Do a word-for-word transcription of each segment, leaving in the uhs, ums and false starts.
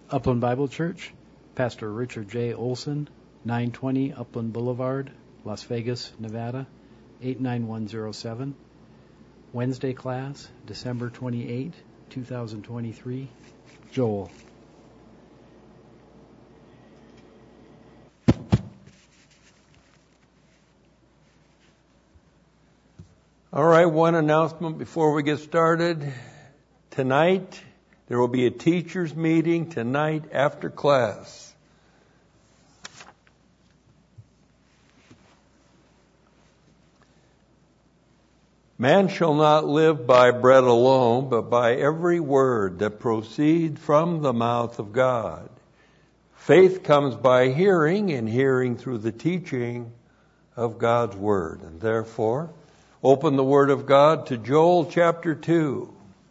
Upland Bible Church, Pastor Richard J. Olson, nine twenty Upland Boulevard, Las Vegas, Nevada, eight nine one zero seven. Wednesday class, December twenty-eighth, twenty twenty-three. Joel. All right, one announcement before we get started. Tonight, there will be a teachers' meeting tonight after class. Man shall not live by bread alone, but by every word that proceeds from the mouth of God. Faith comes by hearing, and hearing through the teaching of God's word. And therefore, open the Word of God to Joel chapter two.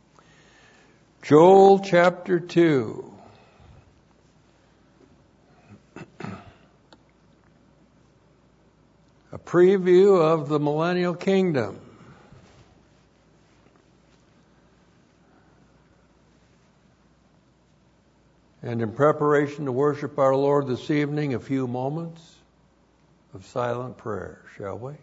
Joel chapter two. A preview of the millennial kingdom. And in preparation to worship our Lord this evening, a few moments of silent prayer, shall we?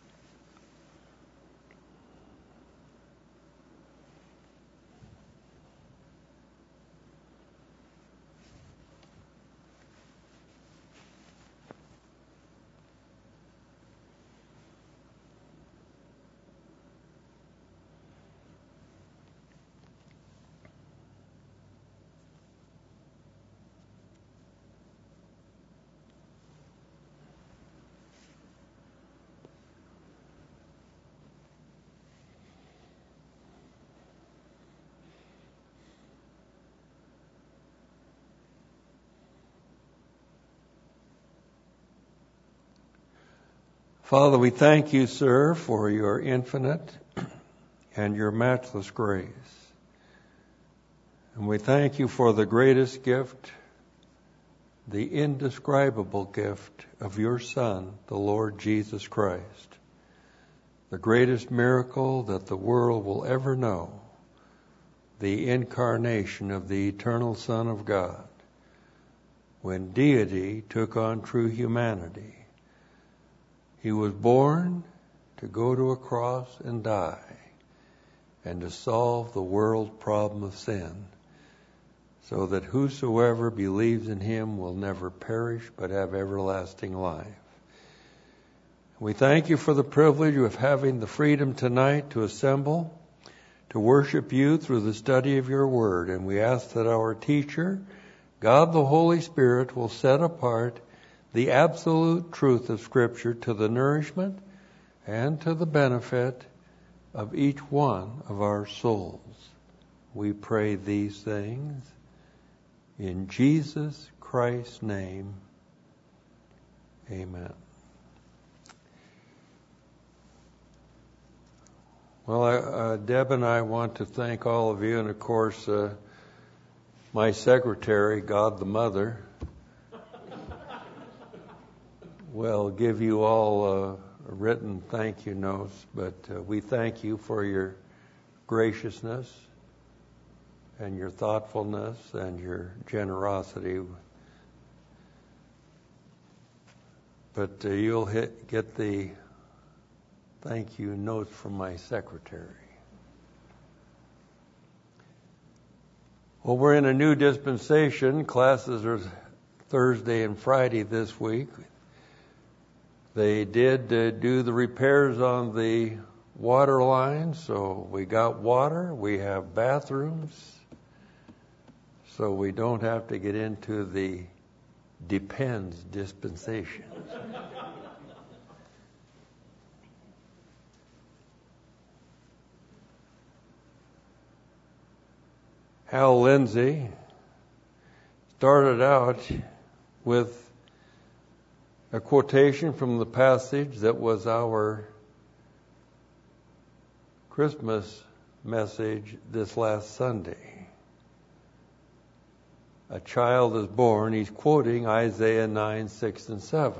Father, we thank you, sir, for your infinite and your matchless grace. And we thank you for the greatest gift, the indescribable gift of your Son, the Lord Jesus Christ. The greatest miracle that the world will ever know, the incarnation of the eternal Son of God, when deity took on true humanity. He was born to go to a cross and die, and to solve the world problem of sin, so that whosoever believes in him will never perish but have everlasting life. We thank you for the privilege of having the freedom tonight to assemble, to worship you through the study of your word. And we ask that our teacher, God the Holy Spirit, will set apart the absolute truth of Scripture to the nourishment and to the benefit of each one of our souls. We pray these things in Jesus Christ's name. Amen. Well, uh, Deb and I want to thank all of you, and of course, uh, my secretary, God the Mother, will give you all uh, written thank you notes, but uh, we thank you for your graciousness and your thoughtfulness and your generosity. But uh, you'll hit, get the thank you notes from my secretary. Well, we're in a new dispensation. Classes are Thursday and Friday this week. They did uh, do the repairs on the water line, so we got water. We have bathrooms, so we don't have to get into the depends dispensation. Hal Lindsey started out with a quotation from the passage that was our Christmas message this last Sunday. A child is born. He's quoting Isaiah nine, six, and seven.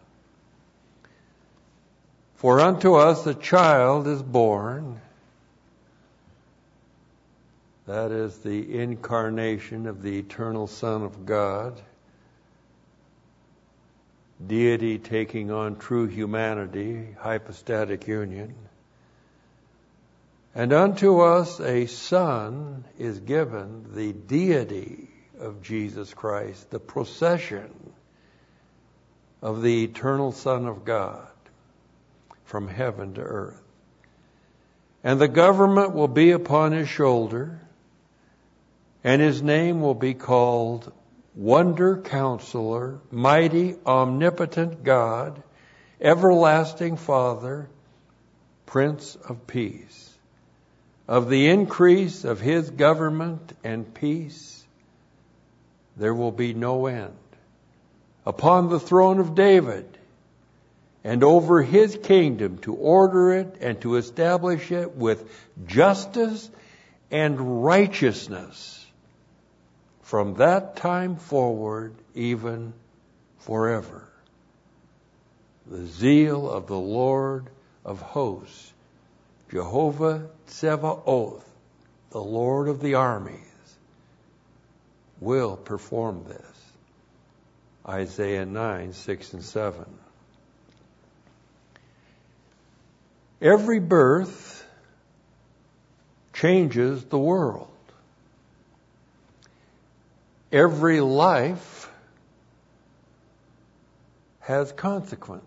For unto us a child is born, That is the incarnation of the eternal Son of God. Deity taking on true humanity, hypostatic union. And unto us a Son is given, the deity of Jesus Christ, the procession of the eternal Son of God from heaven to earth. And the government will be upon his shoulder, and his name will be called Wonder Counselor, Mighty Omnipotent God, Everlasting Father, Prince of Peace. Of the increase of his government and peace, there will be no end. Upon the throne of David, and over his kingdom, to order it and to establish it with justice and righteousness, from that time forward, even forever. The zeal of the Lord of hosts, Jehovah Tsevaoth, the Lord of the armies, will perform this. Isaiah nine, six and seven. Every birth changes the world. Every life has consequence.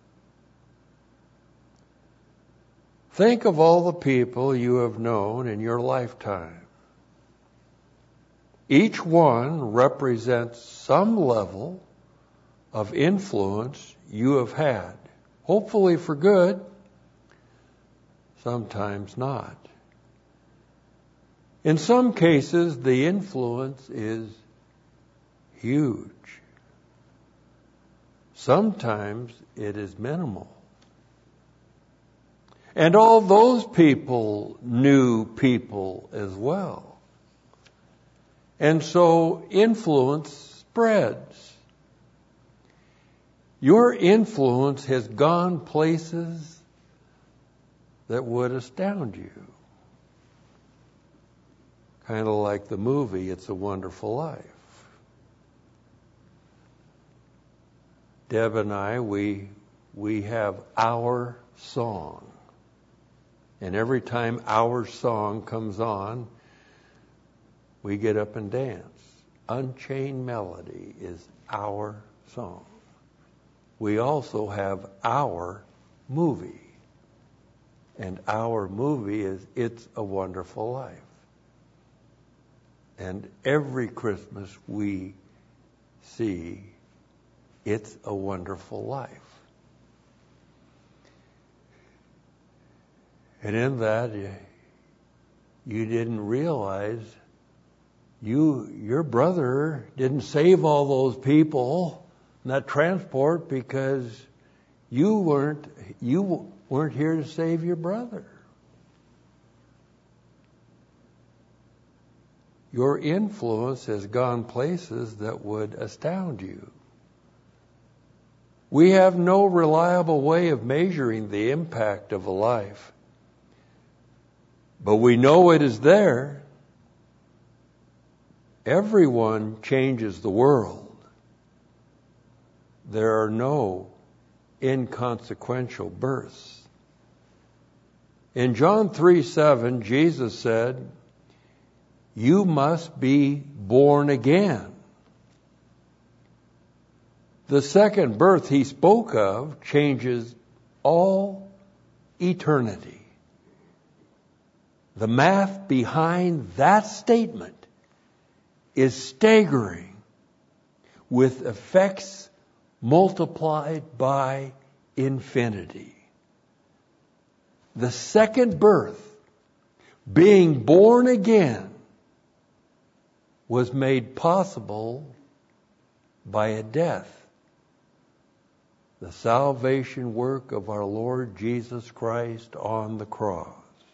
Think of all the people you have known in your lifetime. Each one represents some level of influence you have had. Hopefully for good, sometimes not. In some cases, the influence is huge. Sometimes it is minimal. And all those people knew people as well. And so influence spreads. Your influence has gone places that would astound you. Kind of like the movie, It's a Wonderful Life. Deb and I, we, we have our song. And every time our song comes on, we get up and dance. Unchained Melody is our song. We also have our movie. And our movie is It's a Wonderful Life. And every Christmas we see It's a Wonderful Life. And in that, you didn't realize you, your brother didn't save all those people in that transport because you weren't, you weren't here to save your brother. Your influence has gone places that would astound you. We have no reliable way of measuring the impact of a life. But we know it is there. Everyone changes the world. There are no inconsequential births. In John three seven, Jesus said, "You must be born again." The second birth he spoke of changes all eternity. The math behind that statement is staggering, with effects multiplied by infinity. The second birth, being born again, was made possible by a death. The salvation work of our Lord Jesus Christ on the cross.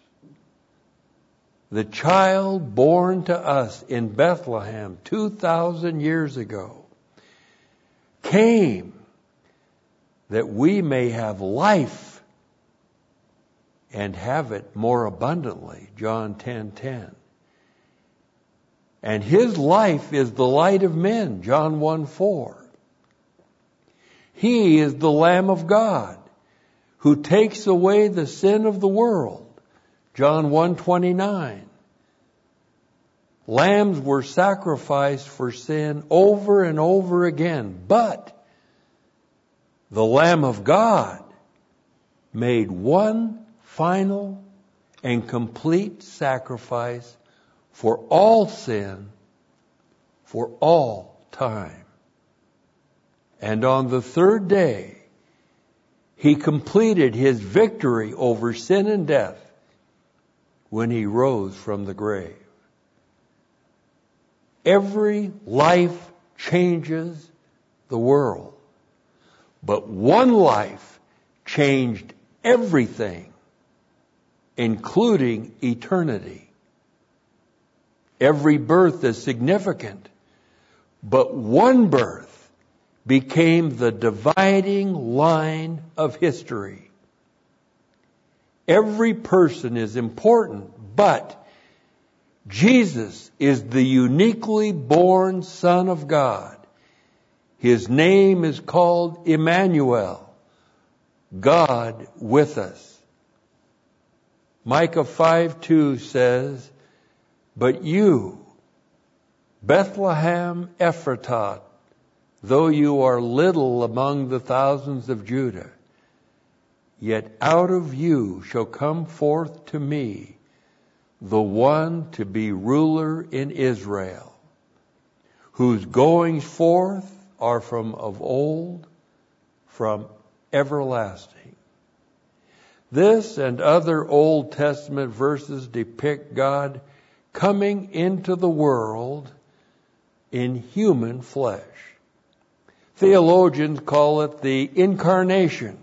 The child born to us in Bethlehem two thousand years ago came that we may have life and have it more abundantly. John ten ten. And his life is the light of men, John one four. He is the Lamb of God who takes away the sin of the world, John one twenty-nine. Lambs were sacrificed for sin over and over again, but the Lamb of God made one final and complete sacrifice for all sin, for all time. And on the third day, he completed his victory over sin and death when he rose from the grave. Every life changes the world, but one life changed everything, including eternity. Every birth is significant, but one birth became the dividing line of history. Every person is important, but Jesus is the uniquely born Son of God. His name is called Emmanuel, God with us. Micah five two says, "But you, Bethlehem Ephratah, though you are little among the thousands of Judah, yet out of you shall come forth to me the one to be ruler in Israel, whose goings forth are from of old, from everlasting." This and other Old Testament verses depict God coming into the world in human flesh. Theologians call it the incarnation.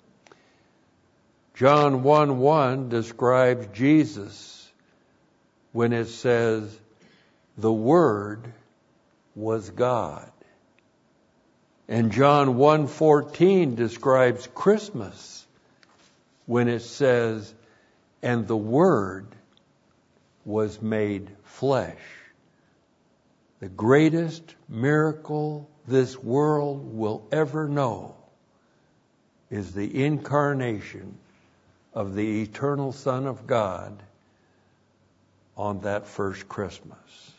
John one one describes Jesus when it says, "The Word was God." And John one fourteen describes Christmas when it says, "And the Word was made flesh." The greatest miracle this world will ever know is the incarnation of the eternal Son of God on that first Christmas.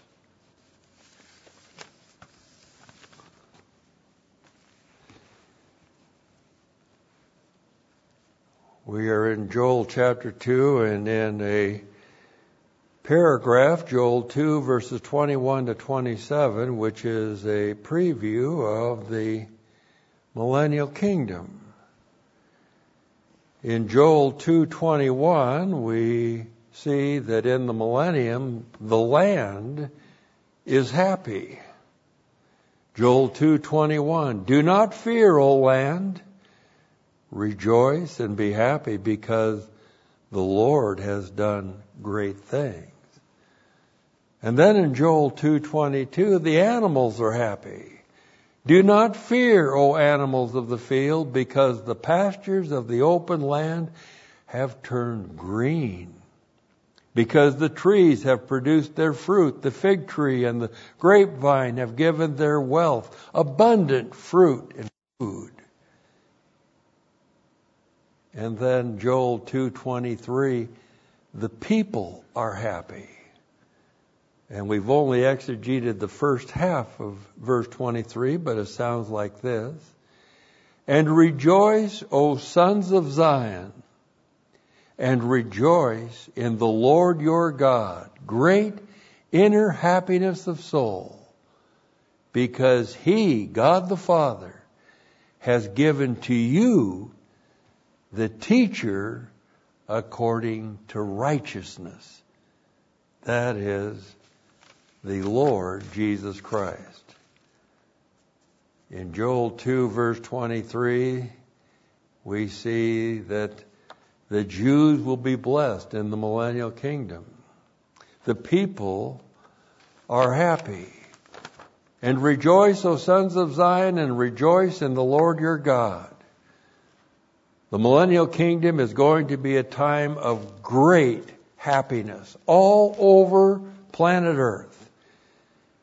We are in Joel chapter two, and in a paragraph, Joel two, verses twenty-one to twenty-seven, which is a preview of the millennial kingdom. In Joel two twenty-one, we see that in the millennium, the land is happy. Joel two twenty-one, "Do not fear, O land. Rejoice and be happy, because the Lord has done great things." And then in Joel two twenty-two, the animals are happy. "Do not fear, O animals of the field, because the pastures of the open land have turned green. Because the trees have produced their fruit, the fig tree and the grapevine have given their wealth, abundant fruit and food." And then Joel two twenty-three, "The people are happy." And we've only exegeted the first half of verse twenty-three, but it sounds like this. "And rejoice, O sons of Zion, and rejoice in the Lord your God, great inner happiness of soul, because He, God the Father, has given to you the teacher according to righteousness." That is the Lord Jesus Christ. In Joel two, verse twenty-three, we see that the Jews will be blessed in the millennial kingdom. The people are happy. "And rejoice, O sons of Zion, and rejoice in the Lord your God." The millennial kingdom is going to be a time of great happiness all over planet Earth.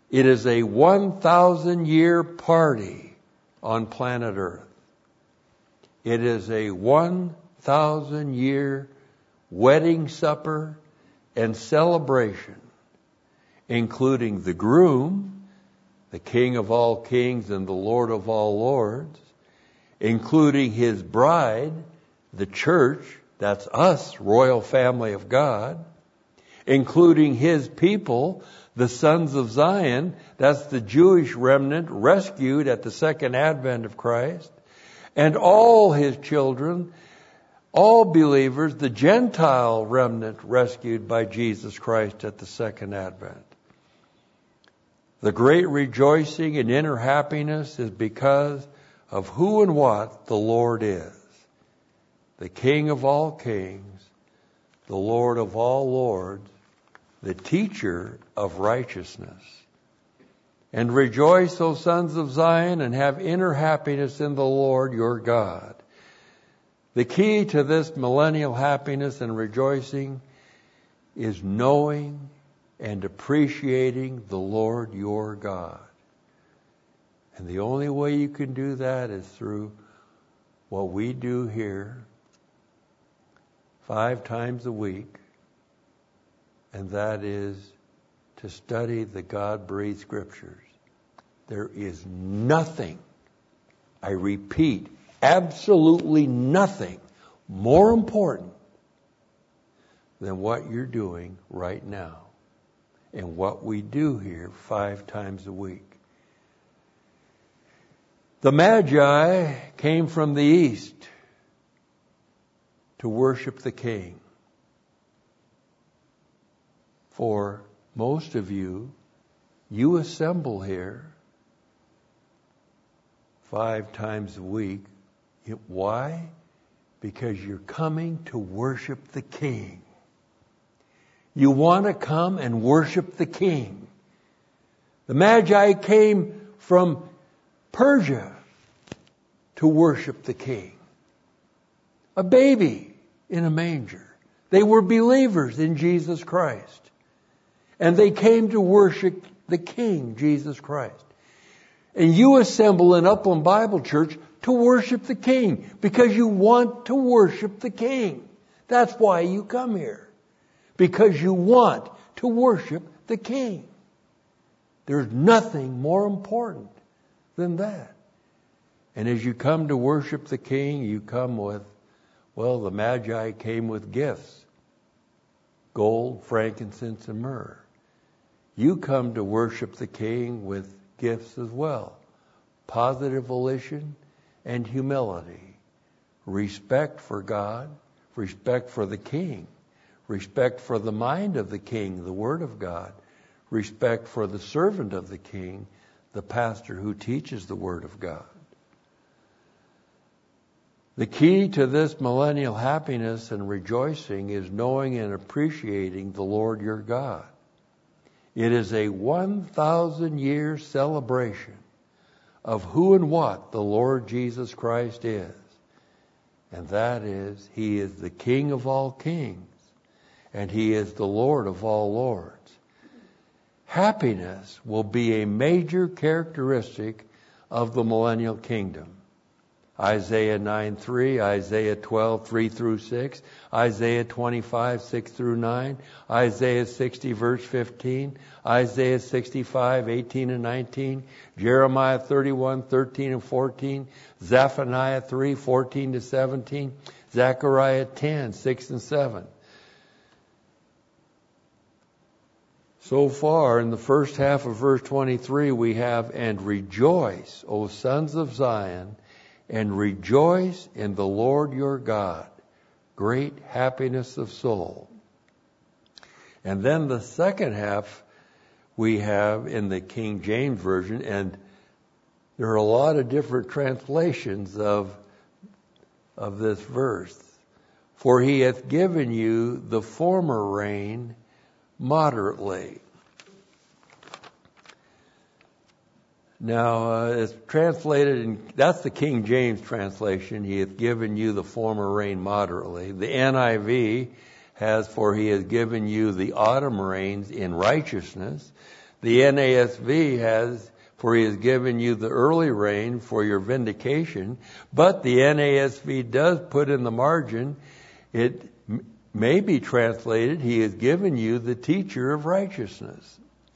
It is a one thousand year party on planet Earth. It is a one thousand year wedding supper and celebration, including the groom, the King of all kings and the Lord of all lords, including his bride, the church, that's us, royal family of God, including his people, the sons of Zion, that's the Jewish remnant rescued at the second advent of Christ, and all his children, all believers, the Gentile remnant rescued by Jesus Christ at the second advent. The great rejoicing and inner happiness is because of who and what the Lord is. The King of all kings, the Lord of all lords, the teacher of righteousness. And rejoice, O sons of Zion, and have inner happiness in the Lord your God. The key to this millennial happiness and rejoicing is knowing and appreciating the Lord your God. And the only way you can do that is through what we do here five times a week, and that is to study the God-breathed Scriptures. There is nothing, I repeat, absolutely nothing more important than what you're doing right now and what we do here five times a week. The Magi came from the east to worship the King. For most of you, you assemble here five times a week. Why? Because you're coming to worship the King. You want to come and worship the King. The Magi came from Persia to worship the King. A baby in a manger. They were believers in Jesus Christ. And they came to worship the King, Jesus Christ. And you assemble in Upland Bible Church to worship the King because you want to worship the King. That's why you come here. Because you want to worship the King. There's nothing more important than that. And as you come to worship the King, you come with, well, the Magi came with gifts. Gold, frankincense, and myrrh. You come to worship the King with gifts as well. Positive volition and humility. Respect for God, respect for the King, respect for the mind of the King, the Word of God, respect for the servant of the King, the pastor who teaches the Word of God. The key to this millennial happiness and rejoicing is knowing and appreciating the Lord your God. It is a one thousand year celebration of who and what the Lord Jesus Christ is. And that is, He is the King of all kings, and He is the Lord of all lords. Happiness will be a major characteristic of the millennial kingdom. Isaiah nine three, Isaiah twelve three through six, Isaiah twenty-five six through nine, Isaiah sixty verse fifteen, Isaiah sixty-five eighteen and nineteen, Jeremiah thirty-one thirteen and fourteen, Zephaniah three fourteen to seventeen, Zechariah ten six and seven. So far, in the first half of verse twenty-three, we have, "And rejoice, O sons of Zion, and rejoice in the Lord your God, great happiness of soul." And then the second half we have in the King James Version, and there are a lot of different translations of, of this verse. "For he hath given you the former rain moderately." Now, uh, it's translated, in, that's the King James translation, "He hath given you the former rain moderately." The N I V has, "For he has given you the autumn rains in righteousness." The N A S V has, for he has given you the early rain for your vindication. But the N A S V does put in the margin, it m- may be translated, he has given you the teacher of righteousness.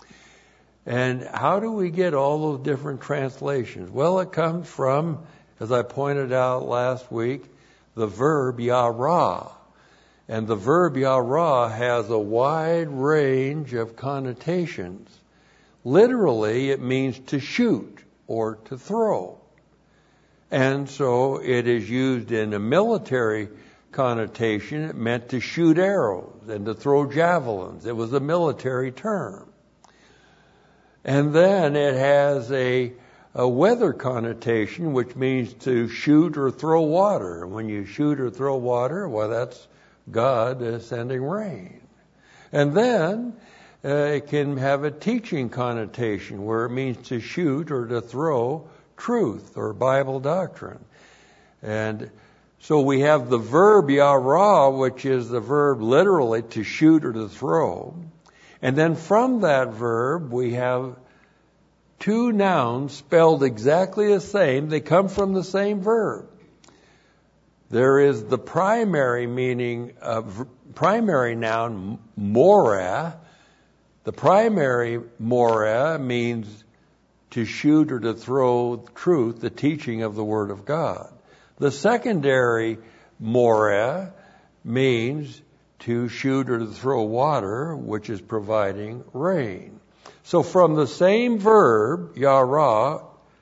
And how do we get all those different translations? Well, it comes from, as I pointed out last week, the verb yara. And the verb yara has a wide range of connotations. Literally, it means to shoot or to throw. And so it is used in a military connotation. It meant to shoot arrows and to throw javelins. It was a military term. And then it has a, a weather connotation, which means to shoot or throw water. And when you shoot or throw water, well, that's God uh, sending rain. And then uh, it can have a teaching connotation, where it means to shoot or to throw truth or Bible doctrine. And so we have the verb yara, which is the verb literally to shoot or to throw. And then from that verb, we have two nouns spelled exactly the same. They come from the same verb. There is the primary meaning of primary noun, moreh. The primary moreh means to shoot or to throw truth, the teaching of the Word of God. The secondary moreh means to shoot or to throw water, which is providing rain. So from the same verb, yara,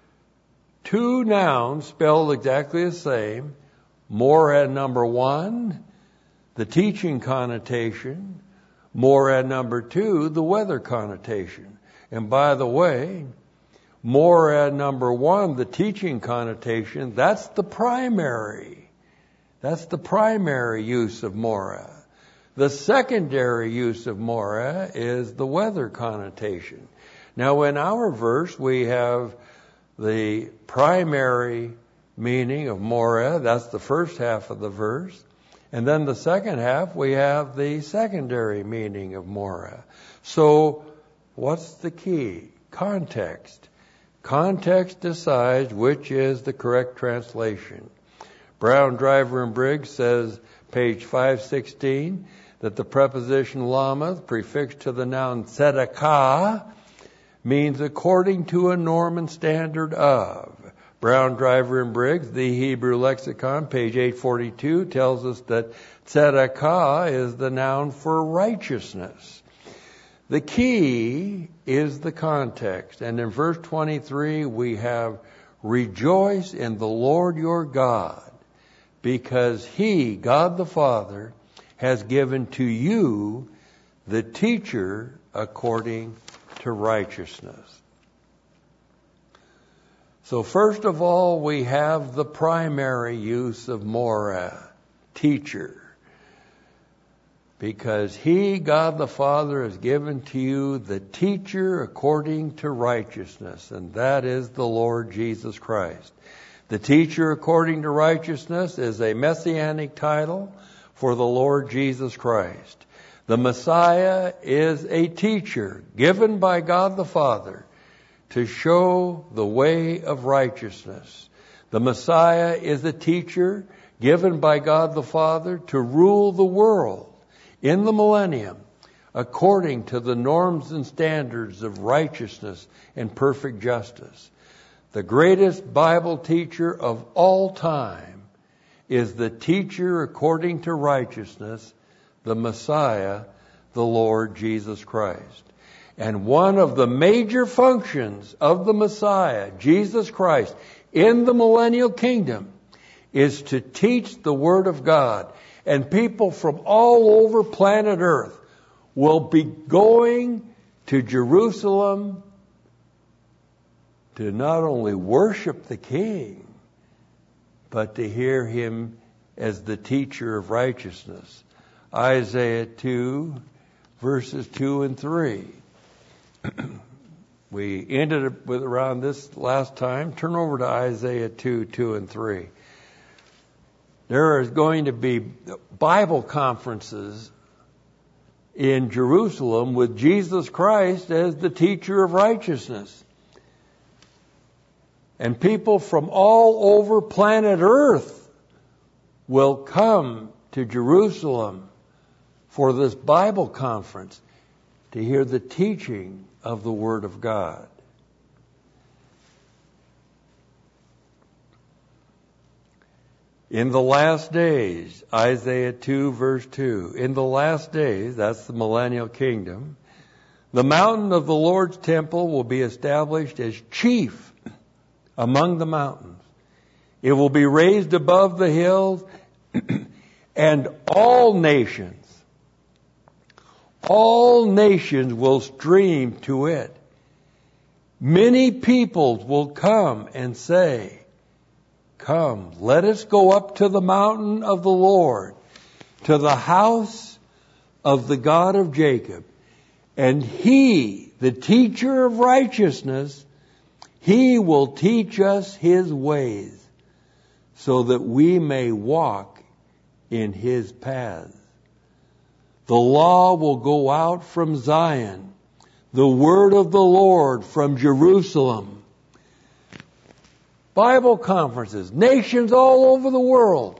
two nouns spelled exactly the same. Moreh number one, the teaching connotation. Moreh number two, the weather connotation. And by the way, moreh number one, the teaching connotation, that's the primary. That's the primary use of moreh. The secondary use of moreh is the weather connotation. Now in our verse we have the primary meaning of moreh, that's the first half of the verse. And then the second half we have the secondary meaning of moreh. So what's the key? Context. Context decides which is the correct translation. Brown, Driver, and Briggs says, page five sixteen, that the preposition lamath, prefixed to the noun tzedakah, means according to a norm and standard of. Brown, Driver, and Briggs, the Hebrew lexicon, page eight forty-two, tells us that tzedakah is the noun for righteousness. The key is the context. And in verse twenty-three, we have, rejoice in the Lord your God, because He, God the Father, has given to you the teacher according to righteousness. So first of all, we have the primary use of moreh, teacher. Because He, God the Father, has given to you the teacher according to righteousness, and that is the Lord Jesus Christ. The teacher according to righteousness is a messianic title for the Lord Jesus Christ. The Messiah is a teacher given by God the Father to show the way of righteousness. The Messiah is a teacher given by God the Father to rule the world in the millennium according to the norms and standards of righteousness and perfect justice. The greatest Bible teacher of all time is the teacher according to righteousness, the Messiah, the Lord Jesus Christ. And one of the major functions of the Messiah, Jesus Christ, in the millennial kingdom is to teach the Word of God. And people from all over planet Earth will be going to Jerusalem to not only worship the King, but to hear Him as the teacher of righteousness. Isaiah two, verses two and three. We ended it with around this last time. Turn over to Isaiah two, two and three. There is going to be Bible conferences in Jerusalem with Jesus Christ as the teacher of righteousness. And people from all over planet Earth will come to Jerusalem for this Bible conference to hear the teaching of the Word of God. In the last days, Isaiah two verse two, in the last days, that's the millennial kingdom, the mountain of the Lord's temple will be established as chief among the mountains. It will be raised above the hills, and all nations, all nations will stream to it. Many peoples will come and say, come, let us go up to the mountain of the Lord, to the house of the God of Jacob. And He, the teacher of righteousness, He will teach us His ways, so that we may walk in His paths. The law will go out from Zion, the word of the Lord from Jerusalem. Bible conferences, nations all over the world.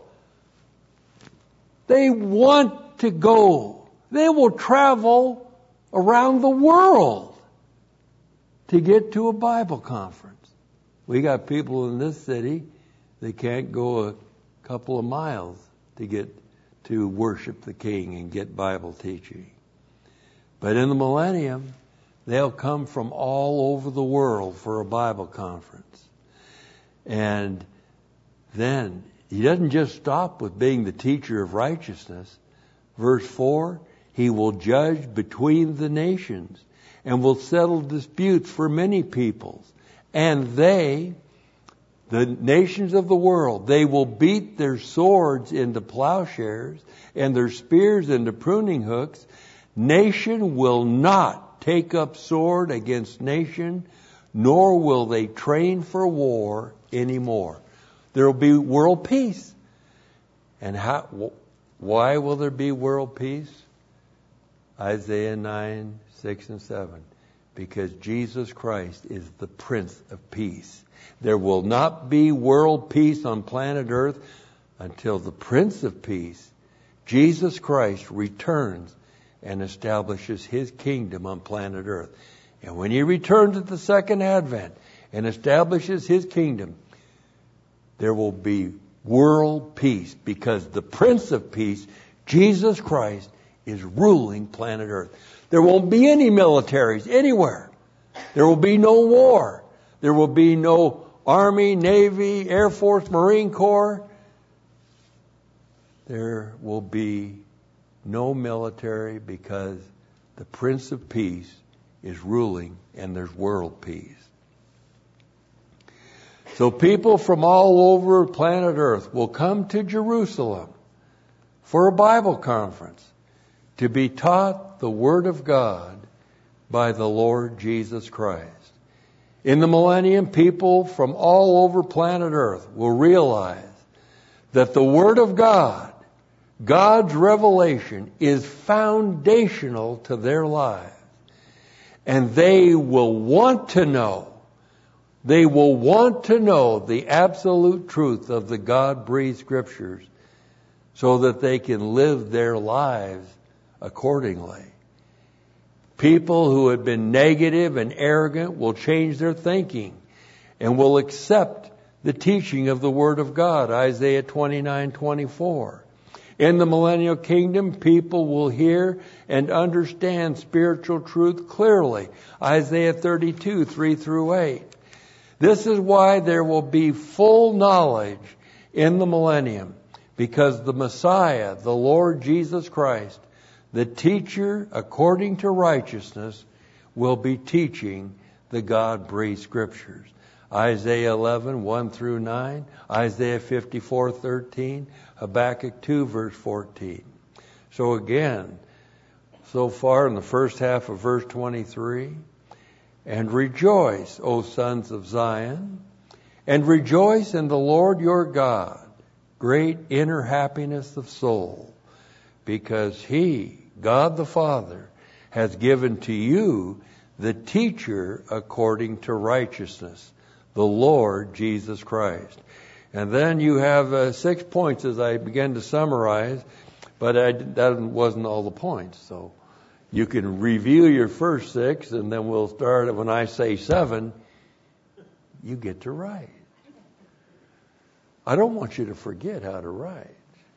They want to go. They will travel around the world to get to a Bible conference. We got people in this city, they can't go a couple of miles to get to worship the King and get Bible teaching. But in the millennium, they'll come from all over the world for a Bible conference. And then He doesn't just stop with being the teacher of righteousness. Verse four, He will judge between the nations and will settle disputes for many peoples. And they, the nations of the world, they will beat their swords into plowshares and their spears into pruning hooks. Nation will not take up sword against nation, nor will they train for war anymore. There will be world peace. And how? Why will there be world peace? Isaiah nine, six and seven. Because Jesus Christ is the Prince of Peace. There will not be world peace on planet Earth until the Prince of Peace, Jesus Christ, returns and establishes His kingdom on planet Earth. And when He returns at the second advent and establishes His kingdom, there will be world peace, because the Prince of Peace, Jesus Christ, is ruling planet Earth. There won't be any militaries anywhere. There will be no war. There will be no Army, Navy, Air Force, Marine Corps. There will be no military, because the Prince of Peace is ruling and there's world peace. So people from all over planet Earth will come to Jerusalem for a Bible conference to be taught the Word of God by the Lord Jesus Christ. In the millennium, people from all over planet Earth will realize that the Word of God, God's revelation, is foundational to their lives. And they will want to know, they will want to know the absolute truth of the God-breathed Scriptures, so that they can live their lives accordingly. People who have been negative and arrogant will change their thinking and will accept the teaching of the Word of God, Isaiah twenty-nine twenty-four. In the millennial kingdom, people will hear and understand spiritual truth clearly, Isaiah thirty-two three through eight. This is why there will be full knowledge in the millennium, because the Messiah, the Lord Jesus Christ, the teacher according to righteousness, will be teaching the God-breathed Scriptures. Isaiah eleven one through nine, Isaiah fifty-four thirteen, Habakkuk two verse fourteen. So again, so far in the first half of verse twenty-three, and rejoice, O sons of Zion, and rejoice in the Lord your God, great inner happiness of soul, because He, God the Father, has given to you the teacher according to righteousness, the Lord Jesus Christ. And then you have uh, six points as I begin to summarize, but I, that wasn't all the points. So you can review your first six, and then we'll start when I say seven, you get to write. I don't want you to forget how to write.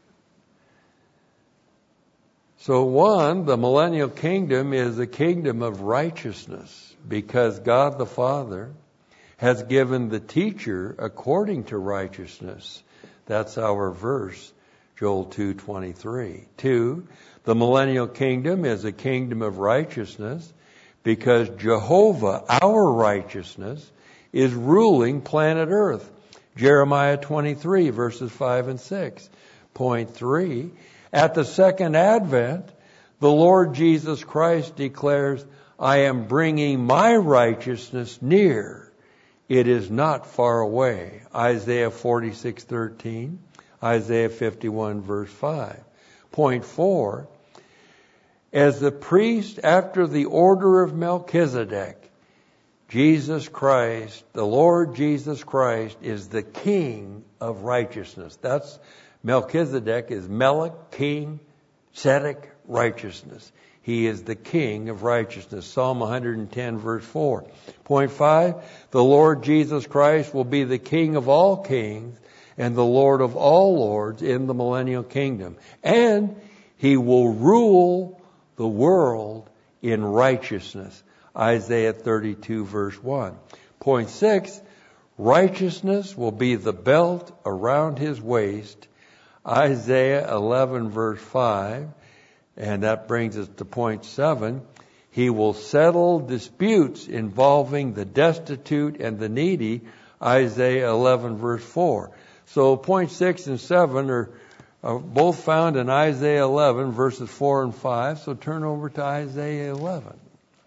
So one, the millennial kingdom is a kingdom of righteousness because God the Father has given the teacher according to righteousness. That's our verse, Joel two twenty-three. Two, the millennial kingdom is a kingdom of righteousness because Jehovah, our righteousness, is ruling planet Earth. Jeremiah twenty-three, verses five and six. Point three, at the second advent, the Lord Jesus Christ declares, I am bringing my righteousness near. It is not far away. Isaiah forty-six thirteen, Isaiah fifty-one, verse five. Point four, as the priest after the order of Melchizedek, Jesus Christ, the Lord Jesus Christ, is the King of righteousness. That's Melchizedek is Melech, King, Tzedek, righteousness. He is the King of righteousness. Psalm one hundred ten, verse four. Point five, the Lord Jesus Christ will be the King of all kings and the Lord of all lords in the millennial kingdom. And He will rule the world in righteousness. Isaiah thirty-two, verse one. Point six, righteousness will be the belt around His waist. Isaiah eleven, verse five. And that brings us to point seven. He will settle disputes involving the destitute and the needy. Isaiah eleven, verse four. So point six and seven are, are both found in Isaiah eleven, verses four and five. So turn over to Isaiah eleven.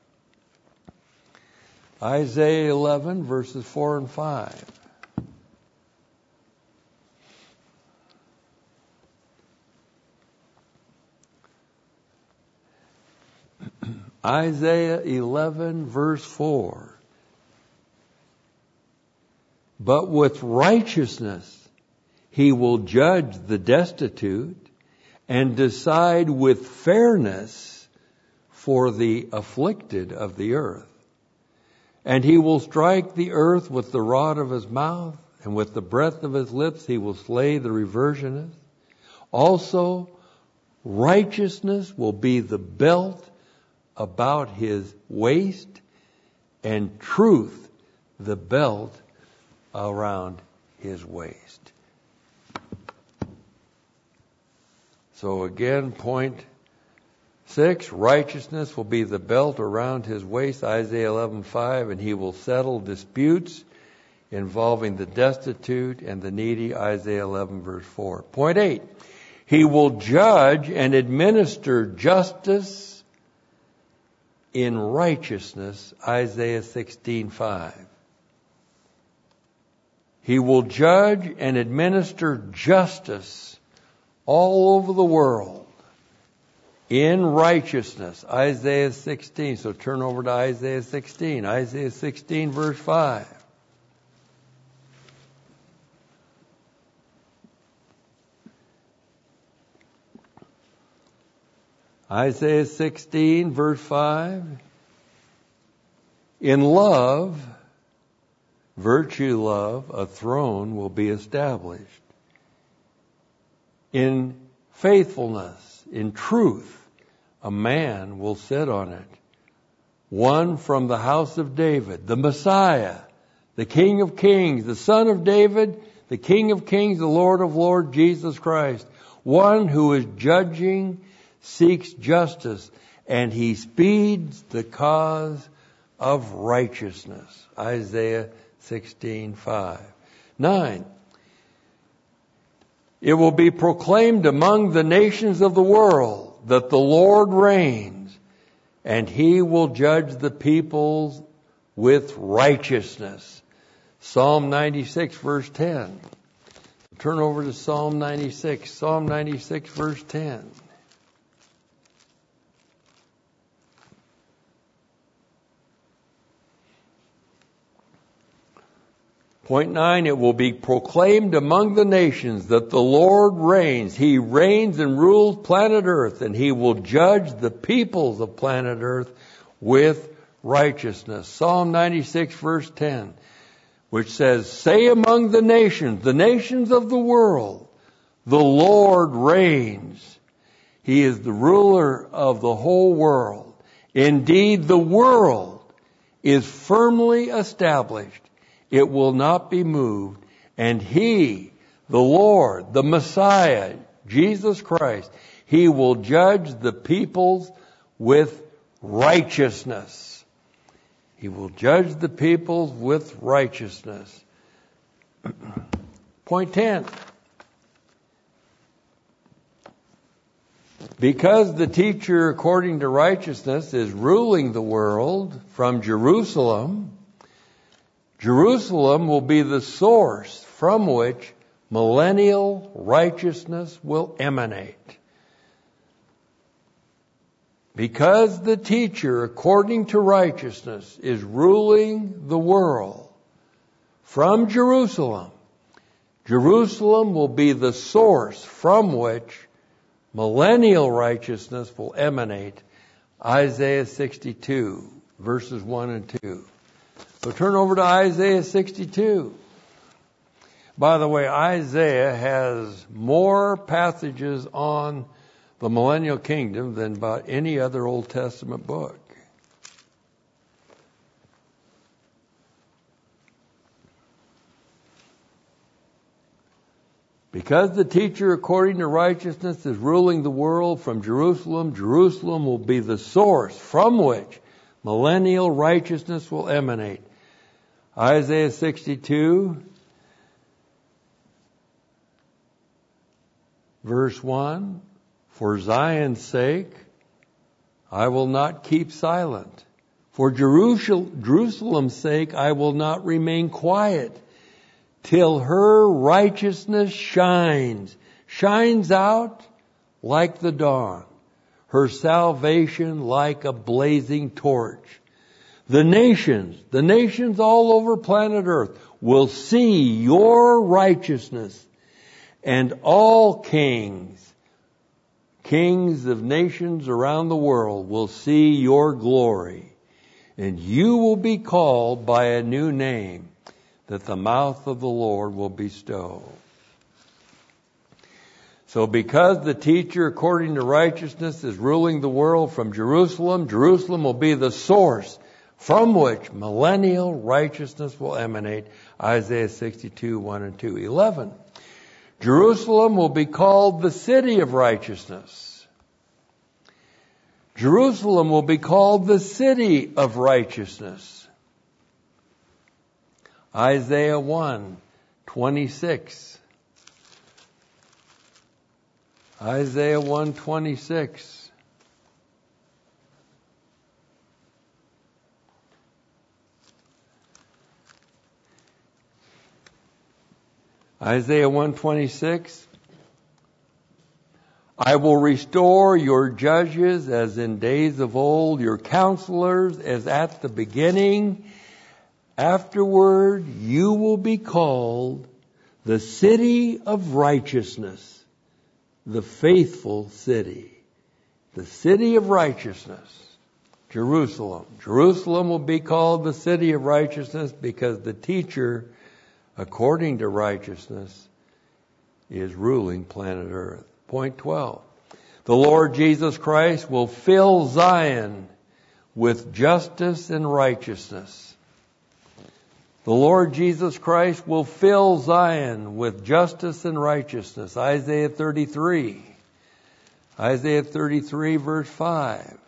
Isaiah eleven, verses four and five. Isaiah eleven, verse four. But with righteousness He will judge the destitute and decide with fairness for the afflicted of the earth. And He will strike the earth with the rod of His mouth, and with the breath of His lips He will slay the reversionist. Also, righteousness will be the belt about His waist, and truth the belt around His waist. So again, point six, righteousness will be the belt around His waist, Isaiah eleven five, and He will settle disputes involving the destitute and the needy, Isaiah eleven, verse four. Point eight, He will judge and administer justice in righteousness, Isaiah sixteen five. He will judge and administer justice all over the world in righteousness, Isaiah sixteen. So turn over to Isaiah sixteen. Isaiah sixteen, verse five. Isaiah sixteen, verse five. In love, virtue love, a throne will be established. In faithfulness, in truth, a man will sit on it. One from the house of David, the Messiah, the King of Kings, the Son of David, the King of Kings, the Lord of Lords, Jesus Christ. One who is judging, seeks justice, and He speeds the cause of righteousness. Isaiah sixteen five. Nine. It will be proclaimed among the nations of the world that the Lord reigns, and He will judge the peoples with righteousness. Psalm ninety-six, verse ten. Turn over to Psalm ninety-six. Psalm ninety-six, verse ten. Point nine, it will be proclaimed among the nations that the Lord reigns. He reigns and rules planet Earth, and He will judge the peoples of planet Earth with righteousness. Psalm ninety-six, verse ten, which says, say among the nations, the nations of the world, the Lord reigns. He is the ruler of the whole world. Indeed, the world is firmly established. It will not be moved. And He, the Lord, the Messiah, Jesus Christ, He will judge the peoples with righteousness. He will judge the peoples with righteousness. Point ten. Because the teacher according to righteousness is ruling the world from Jerusalem, Jerusalem will be the source from which millennial righteousness will emanate. Because the teacher according to righteousness is ruling the world from Jerusalem, Jerusalem will be the source from which millennial righteousness will emanate. Isaiah sixty-two, verses one and two. So turn over to Isaiah sixty-two. By the way, Isaiah has more passages on the millennial kingdom than about any other Old Testament book. Because the teacher according to righteousness is ruling the world from Jerusalem, Jerusalem will be the source from which millennial righteousness will emanate. Isaiah sixty-two, verse one, for Zion's sake, I will not keep silent. For Jerusalem's sake, I will not remain quiet. Till her righteousness shines, shines out like the dawn, her salvation like a blazing torch. The nations, the nations all over planet Earth will see your righteousness, and all kings, kings of nations around the world will see your glory, and you will be called by a new name that the mouth of the Lord will bestow. So because the teacher according to righteousness is ruling the world from Jerusalem, Jerusalem will be the source from which millennial righteousness will emanate. Isaiah sixty-two, one and two. eleven. Jerusalem will be called the city of righteousness. Jerusalem will be called the city of righteousness. Isaiah one, twenty-six. Isaiah one, twenty-six. Isaiah one, twenty-six. I will restore your judges as in days of old, your counselors as at the beginning. Afterward, you will be called the city of righteousness, the faithful city. The city of righteousness, Jerusalem. Jerusalem will be called the city of righteousness because the teacher, according to righteousness, is ruling planet Earth. Point twelve. The Lord Jesus Christ will fill Zion with justice and righteousness. The Lord Jesus Christ will fill Zion with justice and righteousness. Isaiah thirty-three. Isaiah thirty-three, verse five.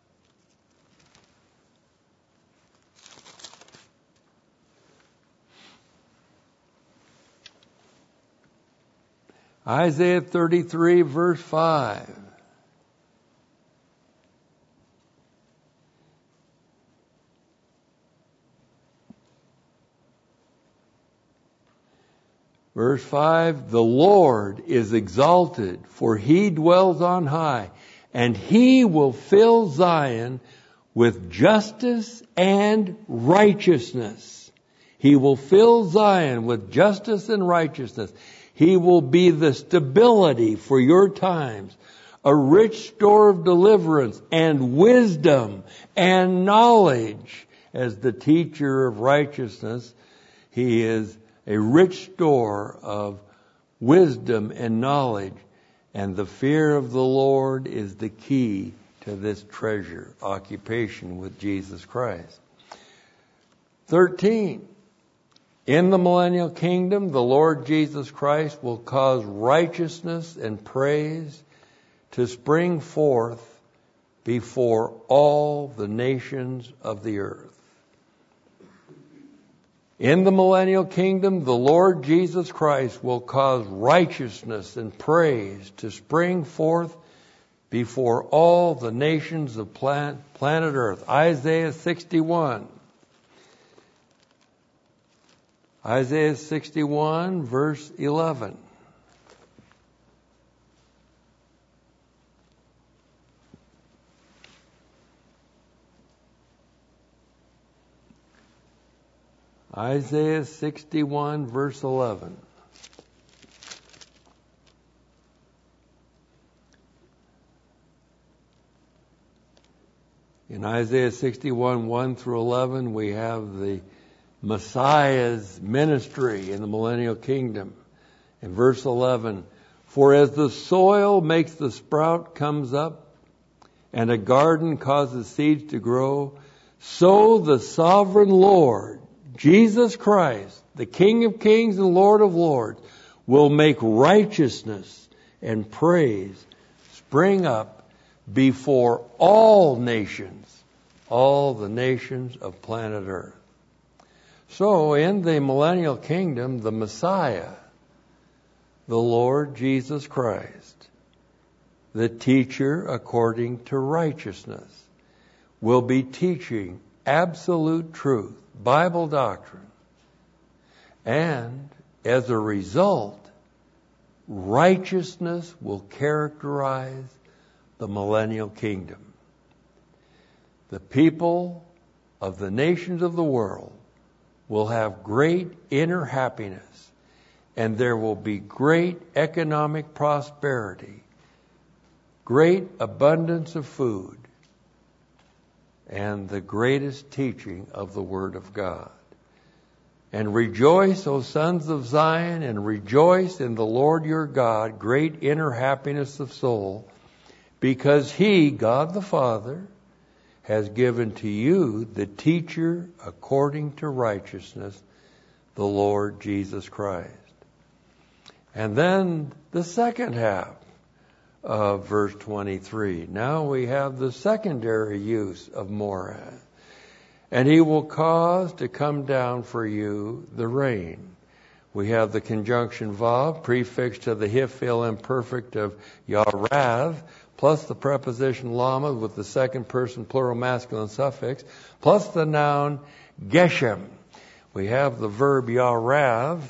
Isaiah thirty-three, verse five. Verse five, the Lord is exalted, for He dwells on high, and He will fill Zion with justice and righteousness. He will fill Zion with justice and righteousness. He will be the stability for your times, a rich store of deliverance and wisdom and knowledge. As the teacher of righteousness, He is a rich store of wisdom and knowledge. And the fear of the Lord is the key to this treasure occupation with Jesus Christ. thirteen. In the millennial kingdom, the Lord Jesus Christ will cause righteousness and praise to spring forth before all the nations of the earth. In the millennial kingdom, the Lord Jesus Christ will cause righteousness and praise to spring forth before all the nations of planet Earth. Isaiah sixty-one. Isaiah sixty-one, verse eleven. Isaiah sixty-one, verse eleven. In Isaiah sixty-one, one through eleven, we have the Messiah's ministry in the millennial kingdom. In verse eleven, for as the soil makes the sprout comes up, and a garden causes seeds to grow, so the sovereign Lord, Jesus Christ, the King of kings and Lord of lords, will make righteousness and praise spring up before all nations, all the nations of planet Earth. So in the millennial kingdom, the Messiah, the Lord Jesus Christ, the teacher according to righteousness, will be teaching absolute truth, Bible doctrine. And as a result, righteousness will characterize the millennial kingdom. The people of the nations of the world will have great inner happiness, and there will be great economic prosperity, great abundance of food, and the greatest teaching of the Word of God. And rejoice, O sons of Zion, and rejoice in the Lord your God, great inner happiness of soul, because He, God the Father, has given to you the teacher according to righteousness, the Lord Jesus Christ. And then the second half of verse twenty-three. Now we have the secondary use of Morad. And He will cause to come down for you the rain. We have the conjunction vav prefixed to the hifil imperfect of yarav, plus the preposition lama with the second person plural masculine suffix, plus the noun geshem. We have the verb yarav.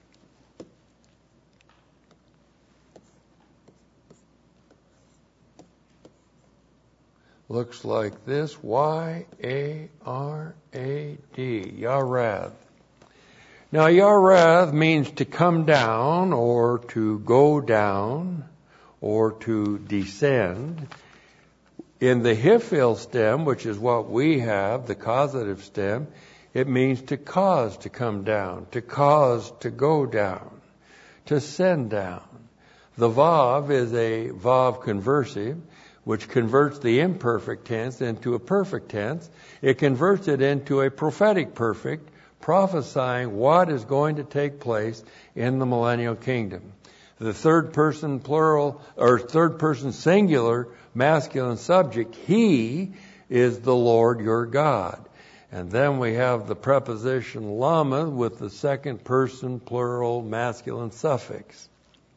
Looks like this, Y A R A D, yarav. Now yarav means to come down or to go down or to descend. In the hifil stem, which is what we have, the causative stem, it means to cause to come down, to cause to go down, to send down. The vav is a vav conversive, which converts the imperfect tense into a perfect tense. It converts it into a prophetic perfect, prophesying what is going to take place in the millennial kingdom. The third person plural, or third person singular masculine subject, He is the Lord your God. And then we have the preposition lama with the second person plural masculine suffix.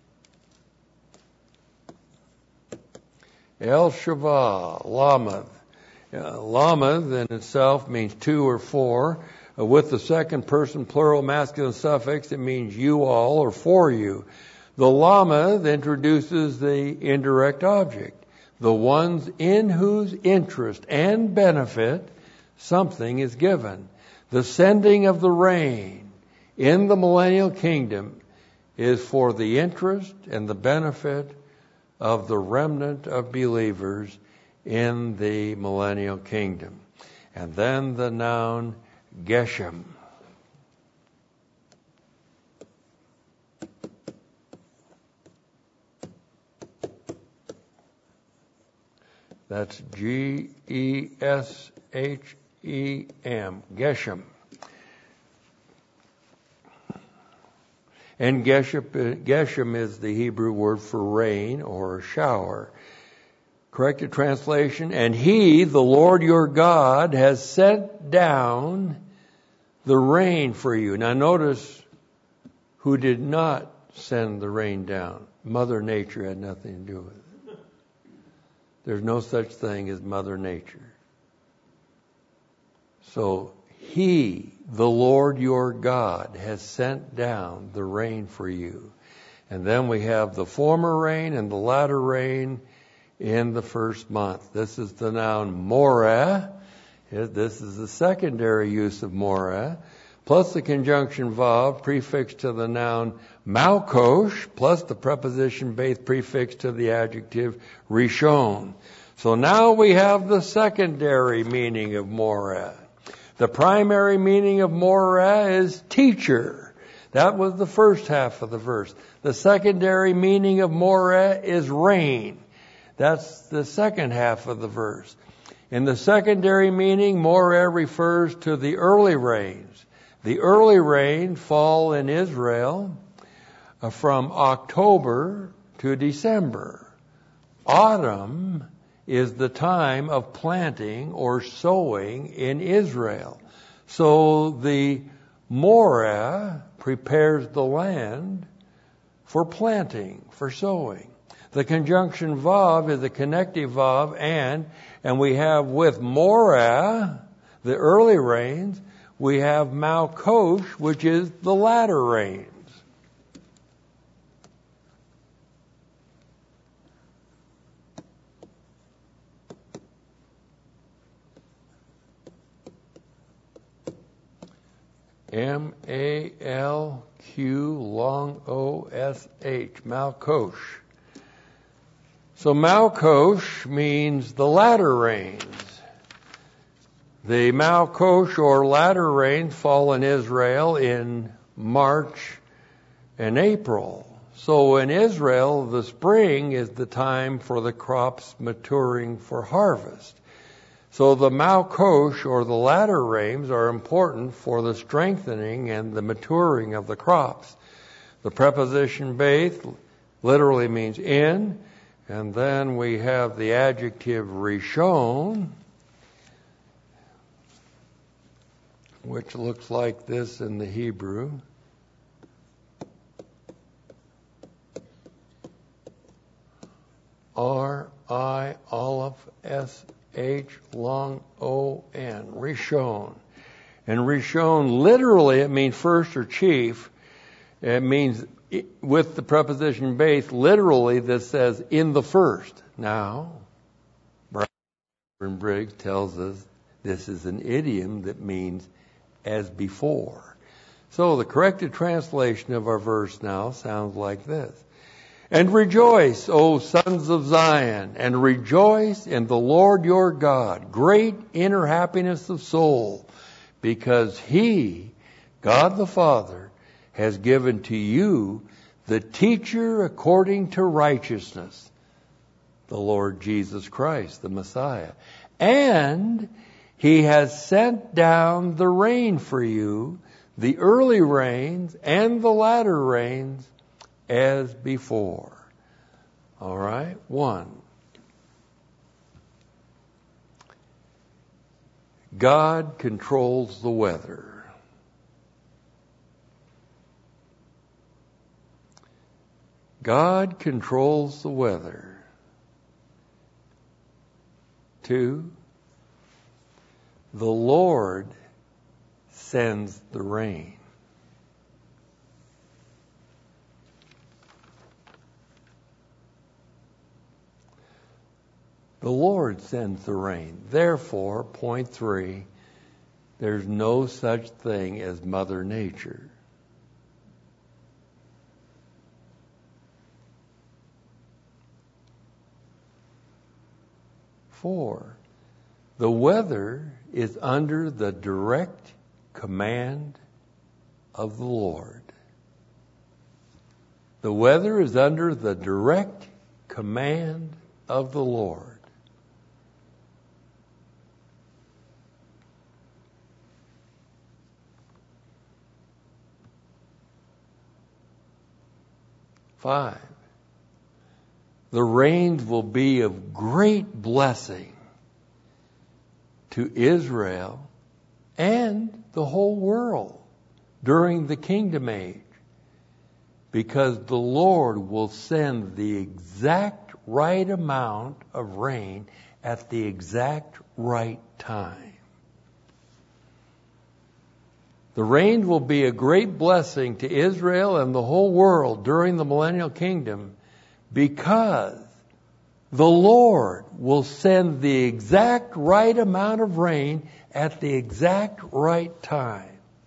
El Shavah, Lamath. Uh, Lamath in itself means two or four. Uh, with the second person plural masculine suffix, it means you all or for you. The Lamath introduces the indirect object, the ones in whose interest and benefit something is given. The sending of the rain in the millennial kingdom is for the interest and the benefit of the remnant of believers in the millennial kingdom. And then the noun Geshem. That's G E S H E M, Geshem. And Geshem, Geshem is the Hebrew word for rain or shower. Corrected translation, and He, the Lord your God, has sent down the rain for you. Now notice who did not send the rain down. Mother Nature had nothing to do with it. There's no such thing as Mother Nature. So He, the Lord your God, has sent down the rain for you. And then we have the former rain and the latter rain in the first month. This is the noun moreh. This is the secondary use of moreh, plus the conjunction vav prefixed to the noun malkosh, plus the preposition beth prefixed to the adjective rishon. So now we have the secondary meaning of moreh. The primary meaning of moreh is teacher. That was the first half of the verse. The secondary meaning of moreh is rain. That's the second half of the verse. In the secondary meaning, moreh refers to the early rains. The early rains fall in Israel from October to December. Autumn is the time of planting or sowing in Israel. So the moreh prepares the land for planting, for sowing. The conjunction vav is a connective vav, and, and we have with moreh, the early rains, we have malkosh, which is the latter rains. M A L Q long O S H, malkosh. So malkosh means the latter rains. The malkosh or latter rains fall in Israel in March and April. So in Israel, the spring is the time for the crops maturing for harvest. So the malkosh or the latter rains are important for the strengthening and the maturing of the crops. The preposition beth literally means in. And then we have the adjective rishon, which looks like this in the Hebrew. R I Aleph S H long O N, rishon. And rishon, literally, it means first or chief. It means with the preposition beth, literally this says in the first. Now, Brian Briggs tells us this is an idiom that means as before. So the corrected translation of our verse now sounds like this. And rejoice, O sons of Zion, and rejoice in the Lord your God, great inner happiness of soul, because He, God the Father, has given to you the teacher according to righteousness, the Lord Jesus Christ, the Messiah. And He has sent down the rain for you, the early rains and the latter rains, as before. All right? One. God controls the weather. God controls the weather. Two, the Lord sends the rain. The Lord sends the rain. Therefore, point three, There's no such thing as Mother Nature. Four, the weather is under the direct command of the Lord. The weather is under the direct command of the Lord. Five, the rains will be of great blessing to Israel and the whole world during the kingdom age, because the Lord will send the exact right amount of rain at the exact right time. The rain will be a great blessing to Israel and the whole world during the millennial kingdom, because the Lord will send the exact right amount of rain at the exact right time.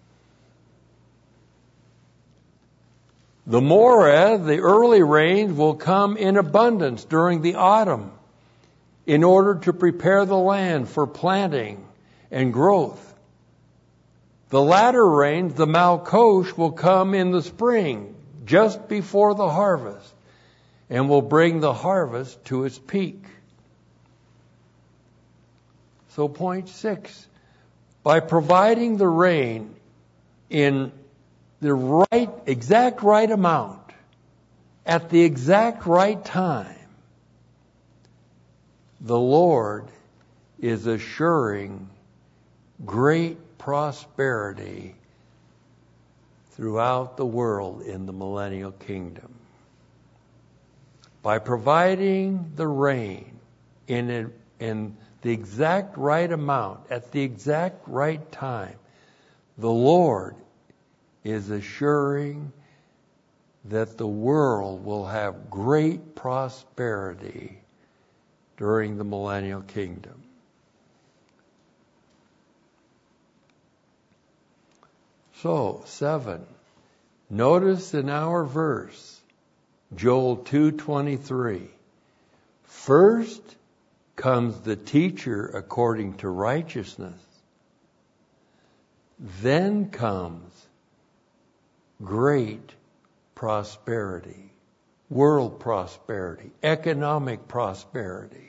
The Moreh, the early rains, will come in abundance during the autumn in order to prepare the land for planting and growth. The latter rains, the Malkosh, will come in the spring, just before the harvest, and will bring the harvest to its peak. So point six, by providing the rain in the right, exact right amount, at the exact right time, the Lord is assuring great prosperity throughout the world in the millennial kingdom. By providing the rain in, a, in the exact right amount, at the exact right time, the Lord is assuring that the world will have great prosperity during the millennial kingdom. So, seven, notice in our verse, Joel two twenty-three, first comes the teacher according to righteousness, then comes great prosperity, world prosperity, economic prosperity.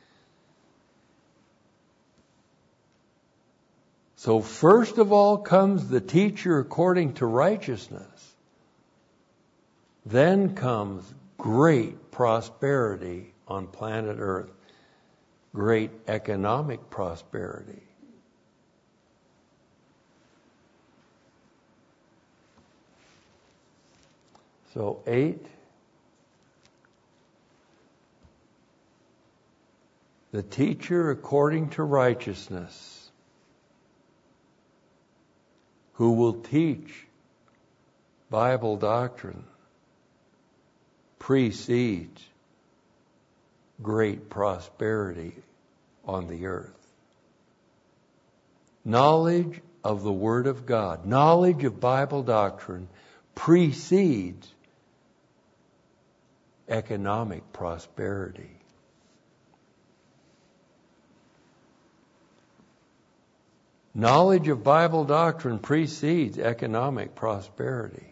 So first of all comes the teacher according to righteousness. Then comes great prosperity on planet Earth, great economic prosperity. So eight, the teacher according to righteousness, who will teach Bible doctrine, precedes great prosperity on the earth. Knowledge of the Word of God, knowledge of Bible doctrine precedes economic prosperity. Knowledge of Bible doctrine precedes economic prosperity.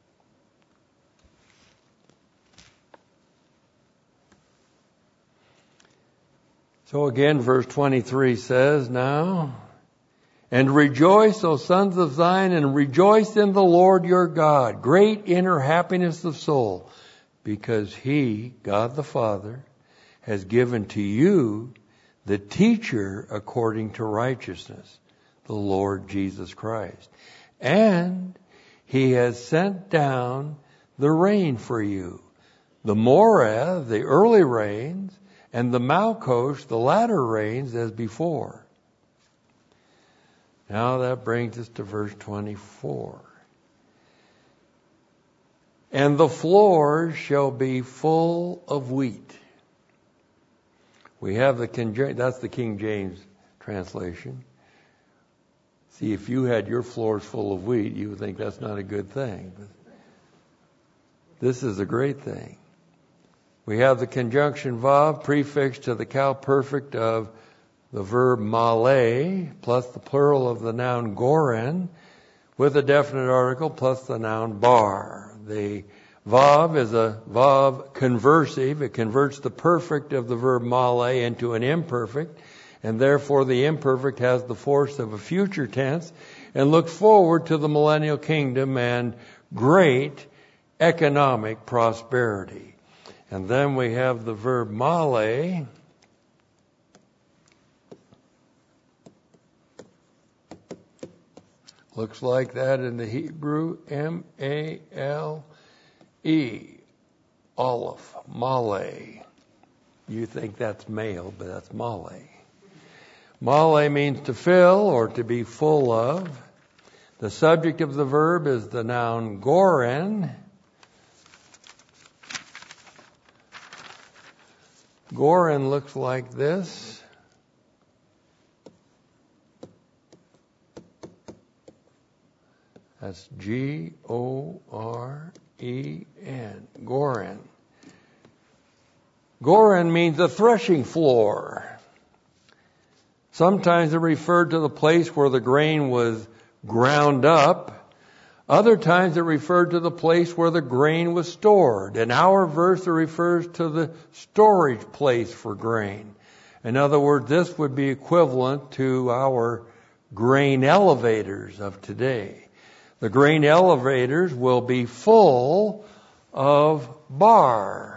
So again, verse twenty-three says, now, and rejoice, O sons of Zion, and rejoice in the Lord your God, great inner happiness of soul, because He, God the Father, has given to you the teacher according to righteousness, the Lord Jesus Christ. And He has sent down the rain for you, the Moreh, the early rains, and the Malkosh, the latter rains, as before. Now that brings us to verse twenty-four. And the floors shall be full of wheat. We have the King James, that's the King James translation. See, if you had your floors full of wheat, you would think that's not a good thing. But this is a great thing. We have the conjunction vav prefixed to the cow perfect of the verb male plus the plural of the noun goren with a definite article plus the noun bar. The vav is a vav conversive. It converts the perfect of the verb male into an imperfect, and therefore the imperfect has the force of a future tense and looks forward to the millennial kingdom and great economic prosperity. And then we have the verb male. Looks like that in the Hebrew, M A L E, Aleph, male. You think that's male, but that's male. Male means to fill or to be full of. The subject of the verb is the noun goren. Goren looks like this. That's G O R E N, goren. Goren means a threshing floor. Sometimes it referred to the place where the grain was ground up. Other times it referred to the place where the grain was stored. In our verse, it refers to the storage place for grain. In other words, this would be equivalent to our grain elevators of today. The grain elevators will be full of bar.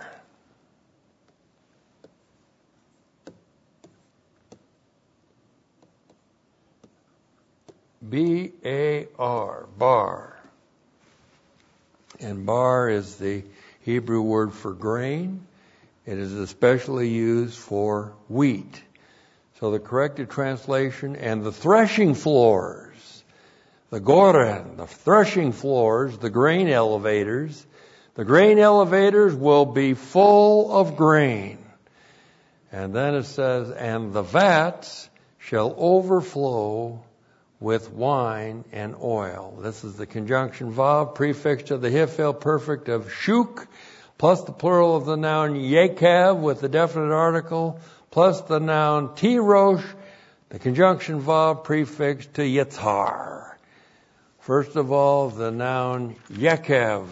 B A R, bar. And bar is the Hebrew word for grain. It is especially used for wheat. So the corrected translation, and the threshing floors, the goren, the threshing floors, the grain elevators, the grain elevators will be full of grain. And then it says, and the vats shall overflow with wine and oil. This is the conjunction vav prefixed to the hifil perfect of shuk, plus the plural of the noun yekav with the definite article, plus the noun tirosh, the conjunction vav prefixed to yitzhar. First of all, the noun yekav.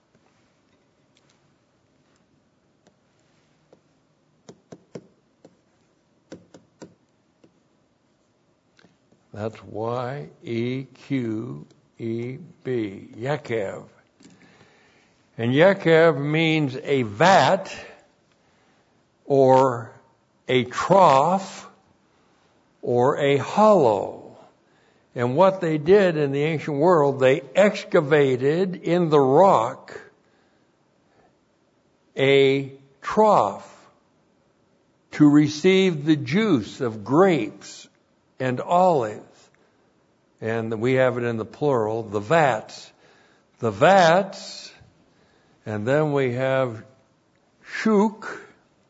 That's Y E Q E B, Yekav. And Yekav means a vat or a trough or a hollow. And what they did in the ancient world, they excavated in the rock a trough to receive the juice of grapes and olives. And we have it in the plural, the vats. The vats, and then we have shuk.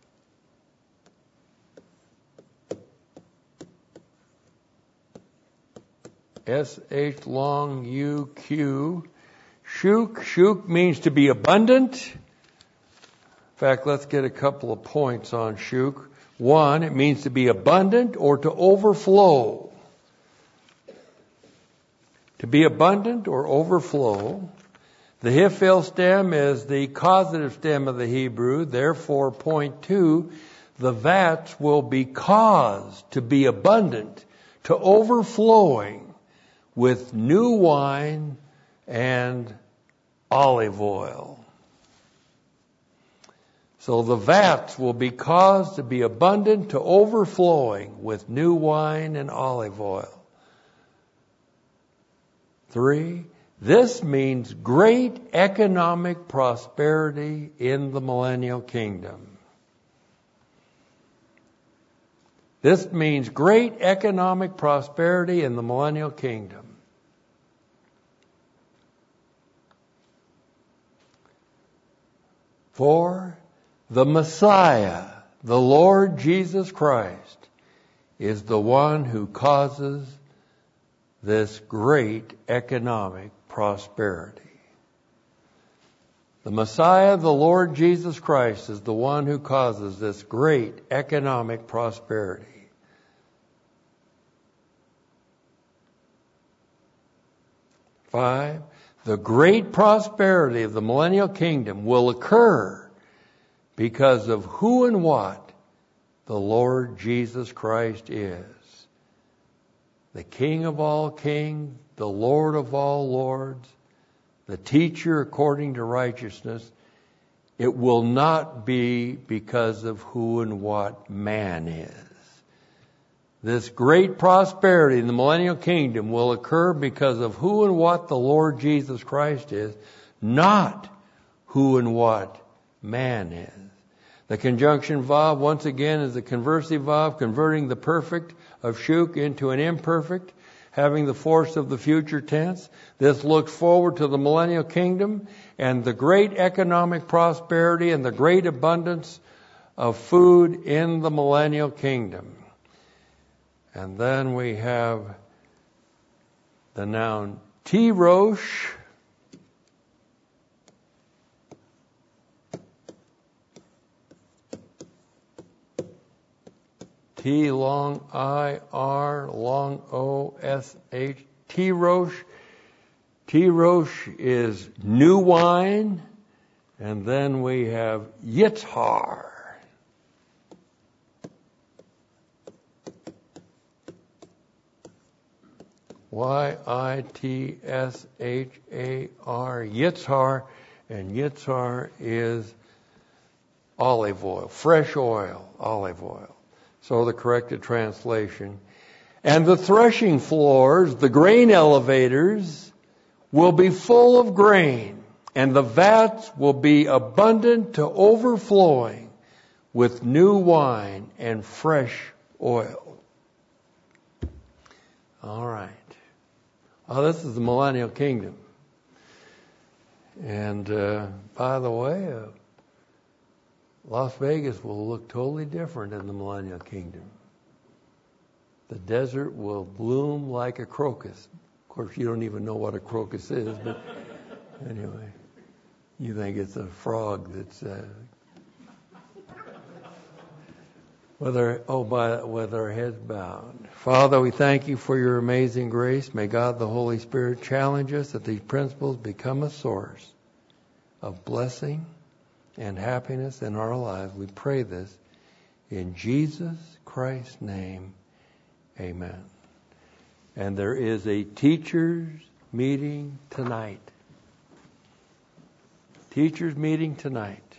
S H long U Q. Shuk. Shuk means to be abundant. In fact, let's get a couple of points on shuk. One, it means to be abundant or to overflow. To be abundant or overflow. The hifil stem is the causative stem of the Hebrew. Therefore, point two, the vats will be caused to be abundant, to overflowing with new wine and olive oil. So the vats will be caused to be abundant to overflowing with new wine and olive oil. Three, this means great economic prosperity in the millennial kingdom. This means great economic prosperity in the millennial kingdom. For the Messiah, the Lord Jesus Christ, is the one who causes this great economic prosperity. The Messiah, the Lord Jesus Christ, is the one who causes this great economic prosperity. Five, the great prosperity of the millennial kingdom will occur because of who and what the Lord Jesus Christ is. The King of all kings, the Lord of all lords, the teacher according to righteousness. It will not be because of who and what man is. This great prosperity in the millennial kingdom will occur because of who and what the Lord Jesus Christ is, not who and what man is. The conjunction vav, once again, is the conversive vav, converting the perfect of shuk into an imperfect, having the force of the future tense. This looks forward to the millennial kingdom and the great economic prosperity and the great abundance of food in the millennial kingdom. And then we have the noun tirosh, T long I R long O S H, tirosh. Tirosh is new wine. And then we have yitzhar. Y I T S H A R, yitzhar. And yitzhar is olive oil, fresh oil, olive oil. So the corrected translation. And the threshing floors, the grain elevators, will be full of grain, and the vats will be abundant to overflowing with new wine and fresh oil. All right. Oh, this is the millennial kingdom. And uh, by the way, uh, Las Vegas will look totally different in the millennial kingdom. The desert will bloom like a crocus. Of course, you don't even know what a crocus is, but anyway, you think it's a frog that's uh, with our oh by with our heads bowed. Father, we thank you for your amazing grace. May God the Holy Spirit challenge us that these principles become a source of blessing and happiness in our lives. We pray this in Jesus Christ's name. Amen. And there is a teachers meeting tonight. Teachers meeting tonight.